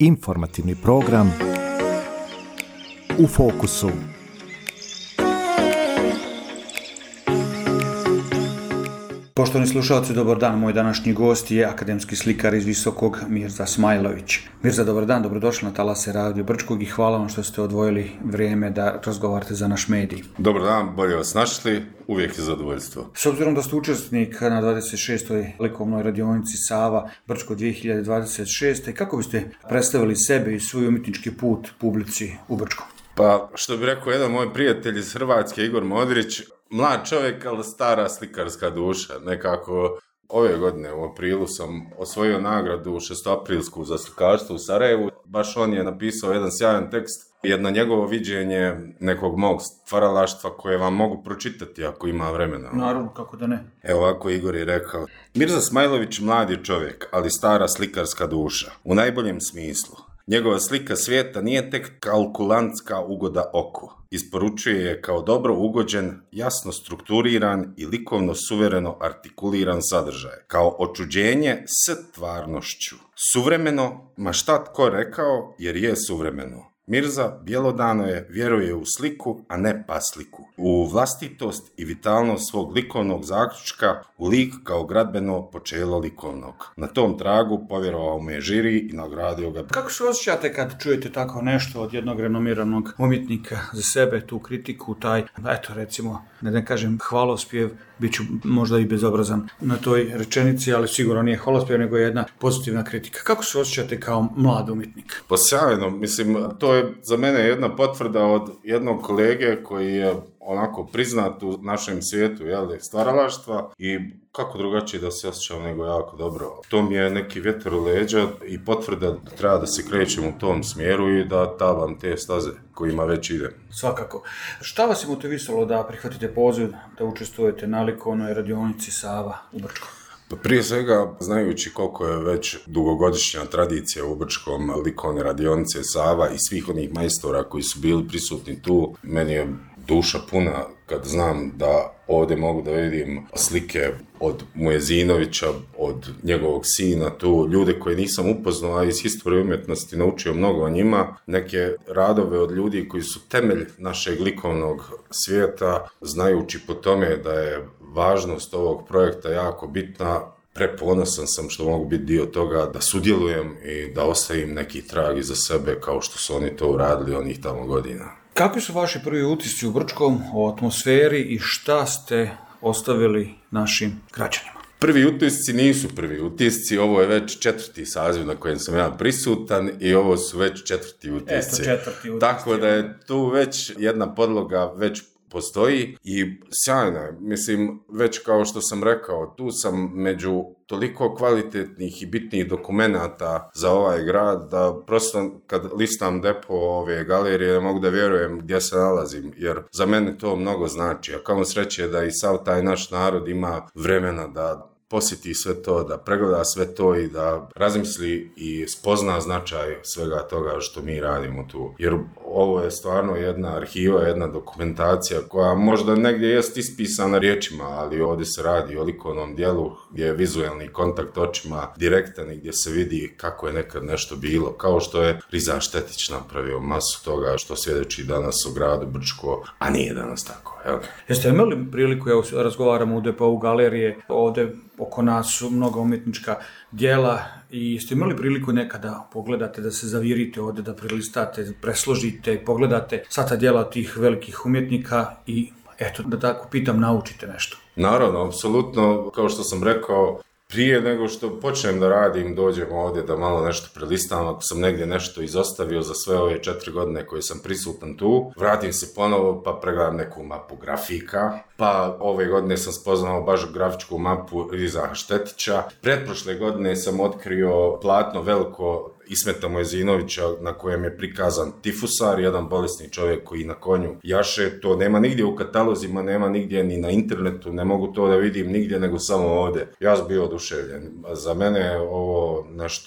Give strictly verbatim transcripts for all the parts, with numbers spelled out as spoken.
Informativni program U fokusu. Poštovani slušalci, dobar dan. Moj današnji gost je akademski slikar iz Visokog Mirza Smajlović. Mirza, dobar dan, dobrodošli na talase Radio Brčkog i hvala vam što ste odvojili vrijeme da razgovarate za naš medij. Dobar dan, bolje vas našli, uvijek je zadovoljstvo. S obzirom da ste učesnik na dvadeset šestoj likovnoj radionici Sava Brčko dvije hiljade dvadeset šeste, kako biste predstavili sebe i svoj umjetnički put publici u Brčkom? Pa, što bi rekao jedan moj prijatelj iz Hrvatske, Igor Modrić, mlad čovjek, ali stara slikarska duša. Nekako ove godine u aprilu sam osvojio nagradu šestoaprilsku za slikarstvo u Sarajevu. Baš on je napisao jedan sjajan tekst, jedno njegovo viđenje nekog mog stvaralaštva koje vam mogu pročitati ako ima vremena. Naravno, kako da ne. Evo ovako Igor je rekao: Mirza Smajlović mladi čovjek, ali stara slikarska duša. U najboljem smislu. Njegova slika svijeta nije tek kalkulantska ugoda oku. Isporučuje je kao dobro ugođen, jasno strukturiran i likovno suvereno artikuliran sadržaj. Kao očuđenje s tvarnošću. Suvremeno, ma šta tko rekao, jer je suvremeno. Mirza bjelodano je, vjeruje u sliku, a ne pasliku. U vlastitost i vitalnost svog likovnog zaključka, u lik kao gradbeno počelo likovnog. Na tom tragu povjerovao mu je žiri i nagradio ga. Kako se osjećate kad čujete tako nešto od jednog renomiranog umjetnika za sebe, tu kritiku, taj, eto recimo, ne da kažem hvalospjev, bit ću možda i bezobrazan na toj rečenici, ali sigurno nije hvalospjev, nego je jedna pozitivna kritika. Kako se osjećate kao mlad umjetnik? Pa sjajno, mislim, to je za mene jedna potvrda od jednog kolege koji je onako priznat u našem svijetu, jel, stvaralaštva, i kako drugačije da se osjećam nego jako dobro. To mi je neki vjetar u leđa i potvrda da treba da se krećem u tom smjeru i da tabam te staze kojima već idem. Svakako. Šta vas je motivisalo da prihvatite poziv da učestvujete na likovnoj radionici Sava u Brčkom? Pa prije svega, znajući koliko je već dugogodišnja tradicija u Brčkom likovne radionice Sava i svih onih majstora koji su bili prisutni tu, meni je duša puna kad znam da ovdje mogu da vidim slike od Mujezinovića, od njegovog sina, tu ljude koje nisam upoznao, a iz historije umjetnosti naučio mnogo o njima, neke radove od ljudi koji su temelj našeg likovnog svijeta, znajući po tome da je važnost ovog projekta jako bitna. Preponosan sam što mogu biti dio toga, da sudjelujem i da ostavim neki trag iza sebe kao što su oni to uradili onih tamo godina. Kakvi su vaši prvi utisci u Brčkom o atmosferi i šta ste ostavili našim građanima? Prvi utisci nisu prvi utisci, ovo je već četvrti saziv na kojem sam ja prisutan i ovo su već četvrti utisci. Eto, četvrti utisci. Tako da je tu već jedna podloga već postoji i sjajna je. Mislim, već kao što sam rekao, tu sam među toliko kvalitetnih i bitnih dokumenata za ovaj grad da prosto kad listam depo ove galerije ne mogu da vjerujem gdje se nalazim, jer za mene to mnogo znači. A kao sreće da i sav taj naš narod ima vremena da posjeti sve to, da pregleda sve to i da razmisli i spozna značaj svega toga što mi radimo tu. Jer ovo je stvarno jedna arhiva, jedna dokumentacija koja možda negdje jest ispisana riječima, ali ovdje se radi o likovnom dijelu gdje je vizualni kontakt očima direktan i gdje se vidi kako je nekad nešto bilo. Kao što je Riza Štetić napravio masu toga što svjedoči danas o gradu Brčko, a nije danas tako. Evo. Jeste imali priliku, evo razgovaramo u depo galerije, ovdje oko nas su mnoga umjetnička djela i ste imali priliku nekada pogledate, da se zavirite ovdje, da prelistate, presložite i pogledate sva ta djela tih velikih umjetnika i eto, da tako pitam, naučite nešto? Naravno, apsolutno, kao što sam rekao, prije nego što počnem da radim, dođem ovdje da malo nešto prelistam, ako sam negdje nešto izostavio za sve ove četiri godine koje sam prisutan tu, vratim se ponovo pa pregledam neku mapu grafika, pa ove godine sam spoznao baš grafičku mapu Riza Štetića, pretprošle godine sam otkrio platno veliko Ismeta Mujezinovića na kojem je prikazan tifusar, jedan bolesni čovjek koji na konju jaše. To nema nigdje u katalozima, nema nigdje ni na internetu, ne mogu to da vidim nigdje nego samo ovdje. Ja sam bio oduševljen. Za mene je ovo nešto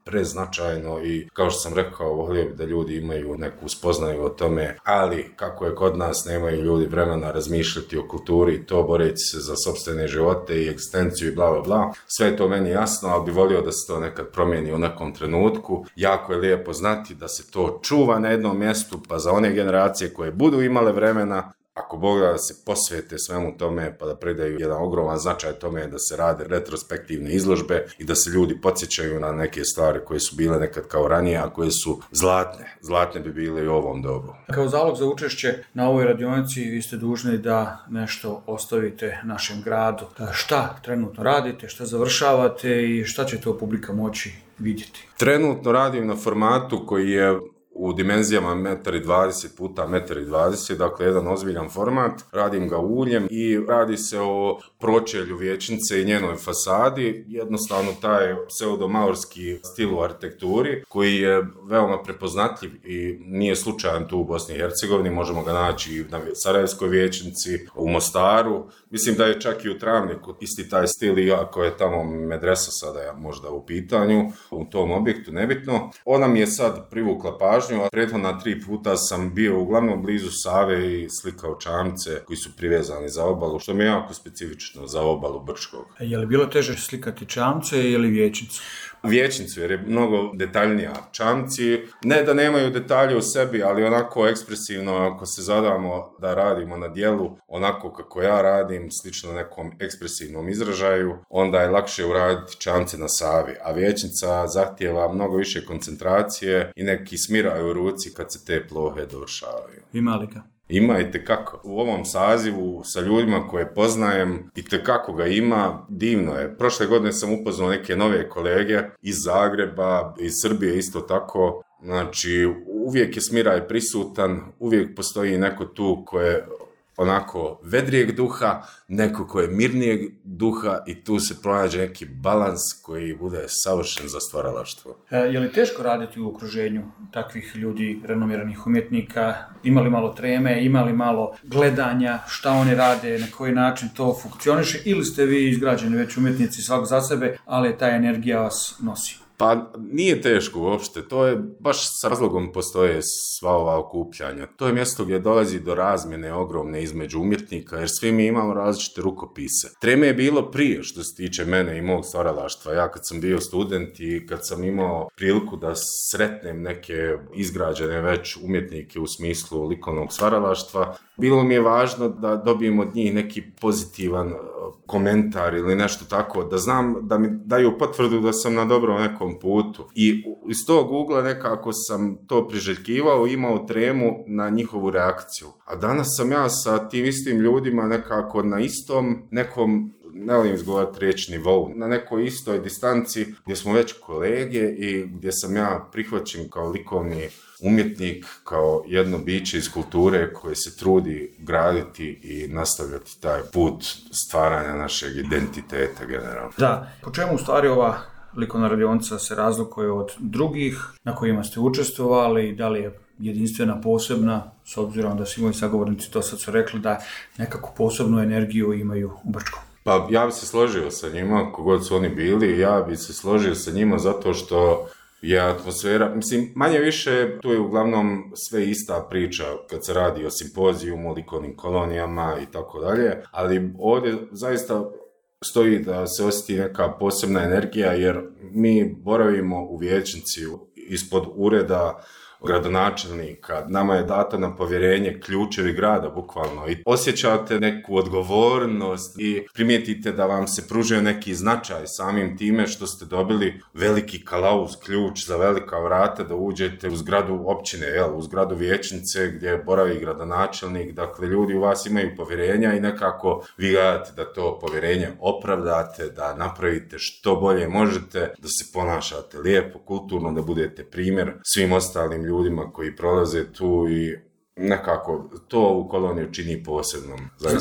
preznačajno i kao što sam rekao, volio bi da ljudi imaju neku spoznaju o tome, ali kako je kod nas, nemaju ljudi vremena razmišljati o kulturi, to boreći se za sopstvene živote i egzistenciju i bla bla bla. Sve je to meni jasno, ali bi volio da se to nekad promijeni u nekom trenutku. Jako je lijepo znati da se to čuva na jednom mjestu, pa za one generacije koje budu imale vremena, ako Bog da se posvete svemu tome, pa da predaju jedan ogroman značaj tome da se rade retrospektivne izložbe i da se ljudi podsjećaju na neke stvari koje su bile nekad kao ranije, a koje su zlatne. Zlatne bi bile i u ovom dobu. Kao zalog za učešće na ovoj radionici vi ste dužni da nešto ostavite našem gradu. Šta trenutno radite, šta završavate i šta će to publika moći vidjeti? Trenutno radim na formatu koji je u dimenzijama metar i dvadeset puta metar i dvadeset, dakle jedan ozbiljan format. Radim ga uljem i radi se o pročelju vijećnice i njenoj fasadi. Jednostavno taj pseudomaorski stil u arhitekturi koji je veoma prepoznatljiv i nije slučajan tu u Bosni i Hercegovini. Možemo ga naći i na Sarajevskoj vijećnici, u Mostaru. Mislim da je čak i u Travniku isti taj stil, iako je tamo medresa sada možda u pitanju, u tom objektu, nebitno. Ona mi je sad privukla pažnju. Prethodna tri puta sam bio uglavnom blizu Save i slikao čamce koji su privezani za obalu, što mi je jako specifično za obalu Brčkog. Je li bilo teže slikati čamce ili vijećnicu? Vijećnicu, jer je mnogo detaljnija. Čamci, ne da nemaju detalje u sebi, ali onako ekspresivno, ako se zadamo da radimo na dijelu onako kako ja radim, slično nekom ekspresivnom izražaju, onda je lakše uraditi čamce na Savi. A vijećnica zahtijeva mnogo više koncentracije i neki smiraj u ruci kad se te plohe dovršavaju. Ima li ga? Ima i tekako. U ovom sazivu sa ljudima koje poznajem i tekako ga ima, divno je. Prošle godine sam upoznao neke nove kolege iz Zagreba, iz Srbije isto tako. Znači, uvijek je smiraj prisutan, uvijek postoji neko tu koje onako vedrijeg duha, neko ko je mirnijeg duha i tu se pronađe neki balans koji bude savršen za stvaralaštvo. E, je li teško raditi u okruženju takvih ljudi, renomiranih umjetnika? Ima li malo treme, ima li malo gledanja, šta oni rade, na koji način to funkcioniše, ili ste vi izgrađeni već umjetnici svak za sebe, ali ta energija vas nosi? Pa nije teško uopšte, to je baš s razlogom postoje sva ova okupljanja. To je mjesto gdje dolazi do razmjene ogromne između umjetnika, jer svi mi imamo različite rukopise. Treme je bilo prije što se tiče mene i mog stvaralaštva. Ja kad sam bio student i kad sam imao priliku da sretnem neke izgrađene već umjetnike u smislu likovnog stvaralaštva, bilo mi je važno da dobijem od njih neki pozitivan komentar ili nešto tako, da znam da mi daju potvrdu da sam na dobrom nekom putu. I iz tog ugla nekako sam to priželjkivao, imao tremu na njihovu reakciju. A danas sam ja sa tim istim ljudima nekako na istom nekom, ne volim izgovarati riječ nivou, na nekoj istoj distanci gdje smo već kolege i gdje sam ja prihvaćen kao likovni umjetnik, kao jedno biće iz kulture koje se trudi graditi i nastavljati taj put stvaranja našeg identiteta generalno. Da, po čemu u stvari ova likovna radionica se razlikuje od drugih na kojima ste učestvovali, da li je jedinstvena, posebna, s obzirom da svi moji sagovornici to sad su rekli da nekako posebnu energiju imaju u Brčkom? Pa ja bi se složio sa njima, kogod su oni bili, ja bi se složio sa njima zato što je atmosfera, mislim, manje više tu je uglavnom sve ista priča kad se radi o simpozijumu, likovnim kolonijama i tako dalje, ali ovdje zaista stoji da se osjeti neka posebna energija jer mi boravimo u vijećnici ispod ureda gradonačelnika, nama je data na povjerenje ključevi grada, bukvalno, i osjećate neku odgovornost i primijetite da vam se pružuje neki značaj samim time što ste dobili veliki kalauz, ključ za velika vrata da uđete u zgradu općine, jel, u zgradu vijećnice gdje boravi gradonačelnik, dakle ljudi u vas imaju povjerenja i nekako vi gledate da to povjerenje opravdate, da napravite što bolje možete, da se ponašate lijepo, kulturno, da budete primjer svim ostalim ljudima ljudima koji prolaze tu i nekako to ovu koloniju čini posebnom, zaista.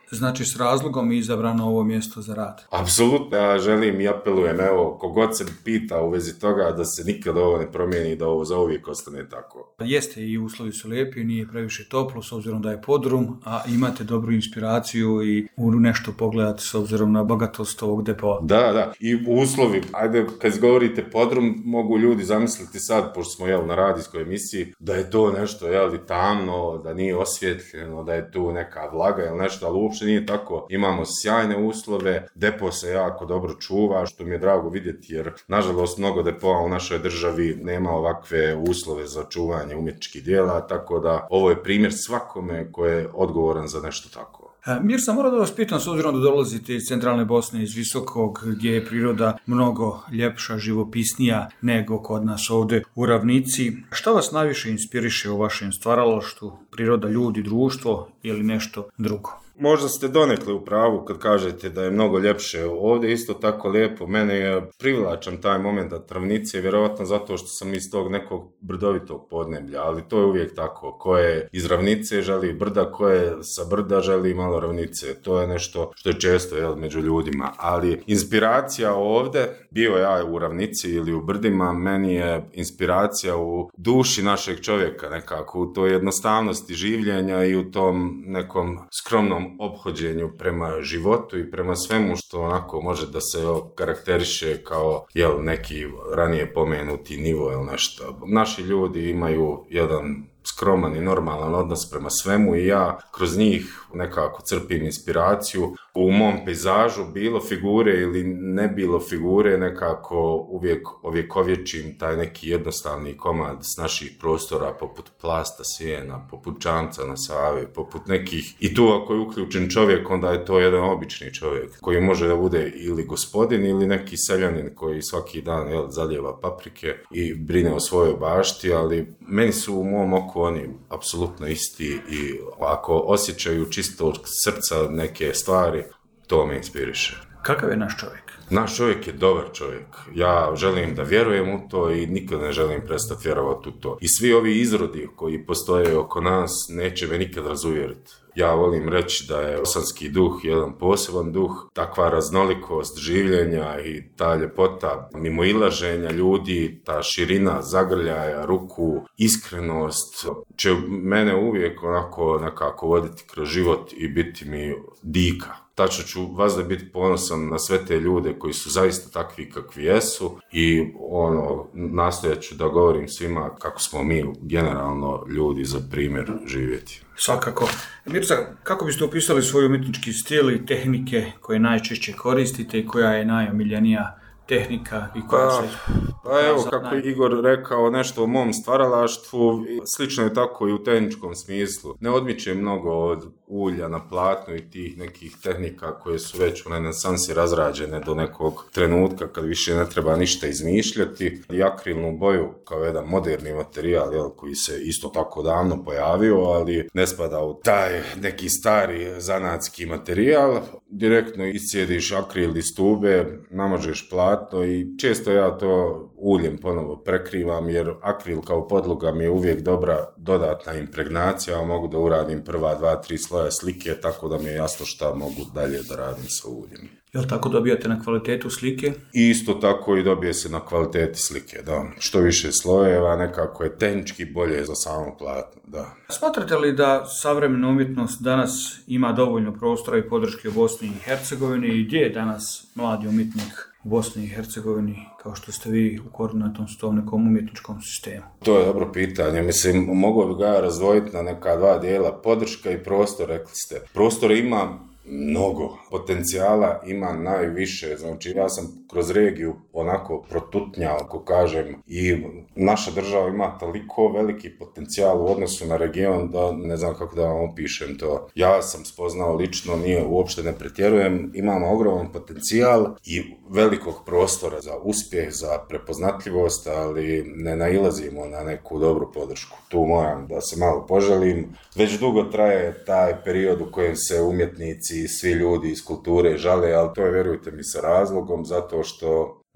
znači s razlogom izabrano ovo mjesto za rad. Apsolutno, ja želim i apelujem, evo, kogod se pita u vezi toga da se nikad ovo ne promijeni, da ovo zauvijek ostane tako. Jeste, i uslovi su lijepi, nije previše toplo s obzirom da je podrum, a imate dobru inspiraciju i u nešto pogledati s obzirom na bogatost ovog depoa. Da, da, i uslovi, ajde, kad govorite podrum, mogu ljudi zamisliti sad, pošto smo jel, na radijskoj emisiji, da je to nešto jel, tamno, da nije osvjetljeno, da je tu neka vlaga ili nešto, ali uopšte nije tako. Imamo sjajne uslove, depo se jako dobro čuva, što mi je drago vidjeti, jer nažalost mnogo depoa u našoj državi nema ovakve uslove za čuvanje umjetničkih djela, tako da ovo je primjer svakome ko je odgovoran za nešto tako. Mir, sam morao da vas pitam, s obzirom da dolazite iz centralne Bosne, iz Visokog, gdje je priroda mnogo ljepša, živopisnija nego kod nas ovdje u ravnici. Šta vas najviše inspiriše u vašem stvaralaštvu? Priroda, ljudi, društvo ili nešto drugo? Možda ste donekle u pravu kad kažete da je mnogo ljepše. Ovdje isto tako lijepo. Mene je privlačan taj moment da ravnice, vjerovatno zato što sam iz tog nekog brdovitog podneblja, ali to je uvijek tako. Ko je iz ravnice želi brda, ko je sa brda želi malo ravnice. To je nešto što je često jel, među ljudima. Ali inspiracija ovdje, bio ja u ravnici ili u brdima, meni je inspiracija u duši našeg čovjeka nekako, u toj jednostavnosti življenja i u tom nekom skromnom ophođenju prema životu i prema svemu što onako može da se karakteriše kao jel, neki ranije pomenuti nivo ili nešto. Naši ljudi imaju jedan skroman i normalan odnos prema svemu i ja kroz njih nekako crpim inspiraciju. U mom pejzažu bilo figure ili ne bilo figure nekako uvijek ovjekovječim taj neki jednostavni komad s naših prostora poput plasta sjena, poput čamca na Savi, poput nekih. I tu ako je uključen čovjek, onda je to jedan obični čovjek koji može da bude ili gospodin ili neki seljanin koji svaki dan jel, zalijeva paprike i brine o svojoj bašti, ali meni su u mom oku oni apsolutno isti i ako osjećaju čisto od srca neke stvari, to me inspiriše. Kakav je naš čovjek? Naš čovjek je dobar čovjek. Ja želim da vjerujem u to i nikad ne želim prestati vjerovati u to. I svi ovi izrodi koji postoje oko nas neće me nikad razuvjeriti. Ja volim reći da je bosanski duh jedan poseban duh, takva raznolikost življenja i ta ljepota mimoilaženja ljudi, ta širina zagrljaja, ruku, iskrenost će mene uvijek onako nekako voditi kroz život i biti mi dika. Tačno ću vas da biti ponosan na sve te ljude koji su zaista takvi kakvi jesu i ono, nastojat ću da govorim svima kako smo mi generalno ljudi za primjer živjeti. Svakako. Mirza, kako biste opisali svoj umjetnički stil i tehnike koje najčešće koristite i koja je najomiljenija tehnika i koja pa, se... Pa evo, kako je Igor rekao nešto o mom stvaralaštvu, slično je tako i u tehničkom smislu. Ne odmiče mnogo od ulja na platnu i tih nekih tehnika koje su već u renesansi razrađene do nekog trenutka kad više ne treba ništa izmišljati. I akrilnu boju kao jedan moderni materijal jel, koji se isto tako davno pojavio, ali ne spada u taj neki stari zanatski materijal. Direktno iscijediš akril iz tube, namažeš platno i često ja to uljem ponovo prekrivam jer akril kao podloga mi je uvijek dobra dodatna impregnacija, a mogu da uradim prva dva, tri sloja slike, tako da mi je jasno šta mogu dalje da radim sa uljem. Jel tako dobijate na kvalitetu slike? I isto tako i dobije se na kvaliteti slike, da. Što više slojeva, nekako je tehnički bolje za samo platno, da. Smatrate li da savremena umjetnost danas ima dovoljno prostora i podrške u Bosni i Hercegovini i gdje je danas mladi umjetnik u Bosni i Hercegovini, kao što ste vi u koordinatom s tom nekom umjetničkom sistemu? To je dobro pitanje. Mislim, mogu bi ga razdvojiti na neka dva dijela. Podrška i prostor, rekli ste. Prostor ima mnogo. Potencijala ima najviše. Znači, ja sam kroz regiju onako protutnjao, ako kažem, i naša država ima toliko veliki potencijal u odnosu na region da ne znam kako da vam opišem to. Ja sam spoznao lično, nije uopšte ne pretjerujem, imamo ogroman potencijal i velikog prostora za uspjeh, za prepoznatljivost, ali ne nailazimo na neku dobru podršku. Tu moram da se malo poželim. Već dugo traje taj period u kojem se umjetnici i svi ljudi iz kulture žale, ali to je, vjerujte mi, sa razlogom, zato što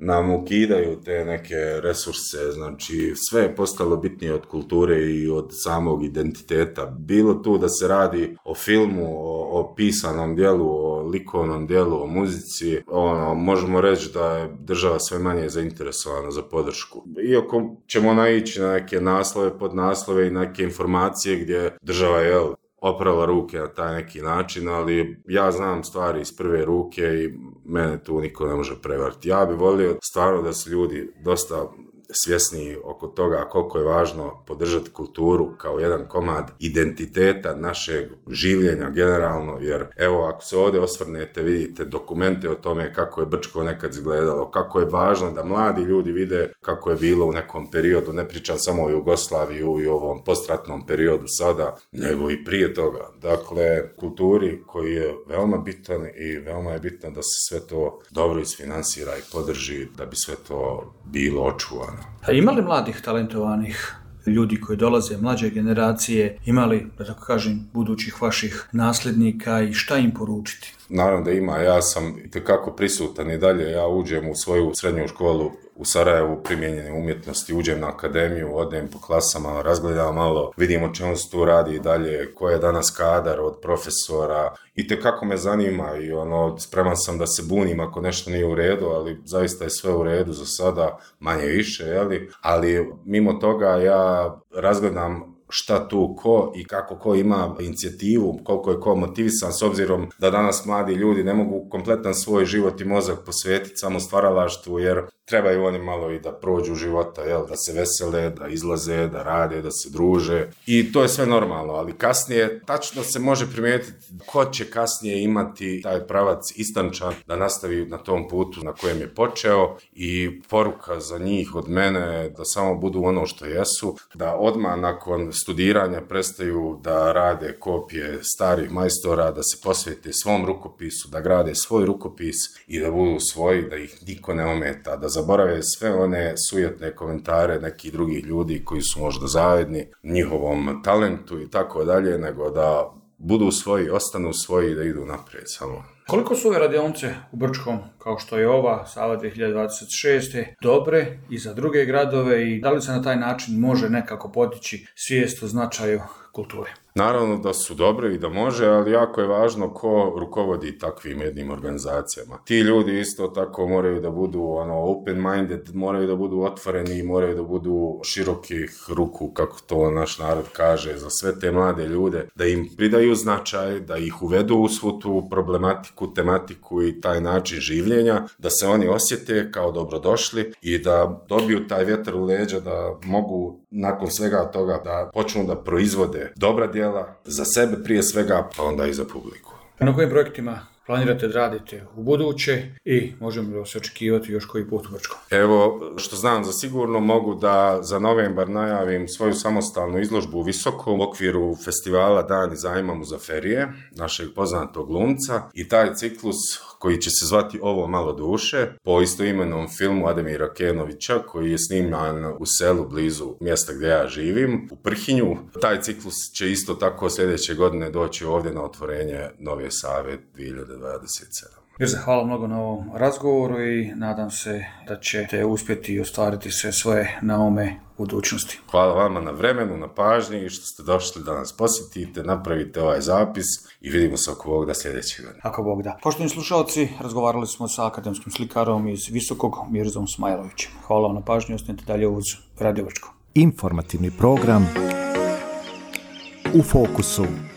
nam ukidaju te neke resurse, znači sve je postalo bitnije od kulture i od samog identiteta. Bilo tu da se radi o filmu, o, o pisanom dijelu, o likovnom dijelu, o muzici, ono, možemo reći da je država sve manje zainteresovana za podršku. Iako ćemo naići na neke naslove, podnaslove i neke informacije gdje država je, jel, oprala ruke na taj neki način, ali ja znam stvari iz prve ruke i mene tu niko ne može prevariti. Ja bih volio stvarno da su ljudi dosta svjesni oko toga koliko je važno podržati kulturu kao jedan komad identiteta našeg življenja generalno, jer evo ako se ovdje osvrnete vidite dokumente o tome kako je Brčko nekad izgledalo, kako je važno da mladi ljudi vide kako je bilo u nekom periodu, ne pričam samo o Jugoslaviju i ovom postratnom periodu sada, nego i prije toga. Dakle, kulturi koji je veoma bitan i veoma je bitno da se sve to dobro isfinansira i podrži da bi sve to bilo očuvano. A ima li mladih talentovanih ljudi koji dolaze, mlađe generacije, ima li, da tako kažem, budućih vaših nasljednika i šta im poručiti? Naravno da ima, ja sam itekako prisutan i dalje, ja uđem u svoju srednju školu u Sarajevu primijenjene umjetnosti, uđem na akademiju, odem po klasama, razgledam malo, vidim o čemu se tu radi i dalje, ko je danas kadar od profesora, itekako me zanima i ono, spreman sam da se bunim ako nešto nije u redu, ali zaista je sve u redu za sada, manje više, jeli? Ali mimo toga ja razgledam šta tu ko i kako ko ima inicijativu, koliko je ko motivisan, s obzirom da danas mladi ljudi ne mogu kompletan svoj život i mozak posvetiti samo stvaralaštvu, jer trebaju oni malo i da prođu života, jel, da se vesele, da izlaze, da rade, da se druže i to je sve normalno, ali kasnije tačno se može primijetiti ko će kasnije imati taj pravac istančan da nastavi na tom putu na kojem je počeo i poruka za njih od mene da samo budu ono što jesu, da odmah nakon studiranja prestaju da rade kopije starih majstora, da se posvete svom rukopisu, da grade svoj rukopis i da budu svoji, da ih niko ne ometa, da zaborave sve one sujetne komentare nekih drugih ljudi koji su možda zajedni njihovom talentu i tako dalje, nego da budu svoji, ostanu svoji i da idu naprijed samo. Koliko su ove radionice u Brčkom, kao što je ova, Sava dvije hiljade dvadeset šeste, dobre i za druge gradove i da li se na taj način može nekako podići svijest o značaju kulture? Naravno da su dobre i da može, ali jako je važno ko rukovodi takvim jednim organizacijama. Ti ljudi isto tako moraju da budu ono, open-minded, moraju da budu otvoreni, moraju da budu širokih ruku, kako to naš narod kaže, za sve te mlade ljude, da im pridaju značaj, da ih uvedu u svu tu problematiku, tematiku i taj način življenja, da se oni osjete kao dobrodošli i da dobiju taj vjetar u leđa, da mogu nakon svega toga da počnu da proizvode dobra djela za sebe prije svega, pa onda i za publiku. Na kojim projektima planirate da radite u buduće i možemo li se očekivati još koji put u Brčkom? Evo, što znam za sigurno, mogu da za novembar najavim svoju samostalnu izložbu u Visokom u okviru festivala Dani zajma Muzaferije, našeg poznatog glumca, i taj ciklus koji će se zvati Ovo malo duše, po istoimenom filmu Ademira Kenovića, koji je sniman u selu blizu mjesta gdje ja živim, u Prhinju. Taj ciklus će isto tako sljedeće godine doći ovdje na otvorenje Nove Save dvije hiljade dvadeset sedme. Mirza, hvala mnogo na ovom razgovoru i nadam se da ćete uspjeti ostvariti sve svoje naume u budućnosti. Hvala vama na vremenu, na pažnji i što ste došli da nas posjetite, napravite ovaj zapis i vidimo se oko Bog da sljedećeg godine. Ako Bog da. Poštovani slušalci, razgovarali smo sa akademskim slikarom iz Visokog, Mirzom Smajlovićem. Hvala vam na pažnji, ostanite dalje uz Radio Brčko. Informativni program U fokusu.